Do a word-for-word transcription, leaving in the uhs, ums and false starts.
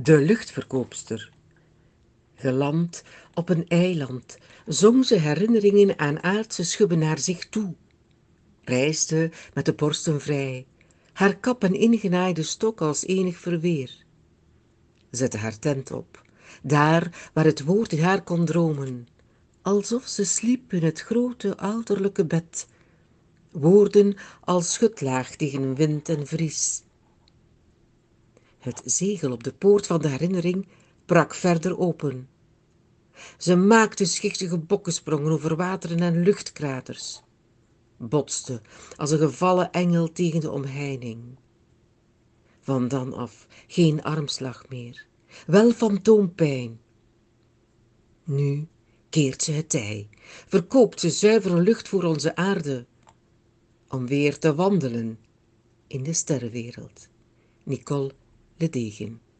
De luchtverkoopster. Geland op een eiland zong ze herinneringen aan aardse schubben naar zich toe, reisde met de borsten vrij, haar kap en ingenaaide stok als enig verweer, zette haar tent op, daar waar het woord in haar kon dromen, alsof ze sliep in het grote ouderlijke bed, woorden als schutlaag tegen wind en vries. Het zegel op de poort van de herinnering brak verder open. Ze maakte schichtige bokkesprongen over wateren en luchtkraters, botste als een gevallen engel tegen de omheining. Van dan af geen armslag meer, wel fantoompijn. Nu keert ze het tij, verkoopt ze zuivere lucht voor onze aarde, om weer te wandelen in de sterrenwereld. Nicole Le Degen.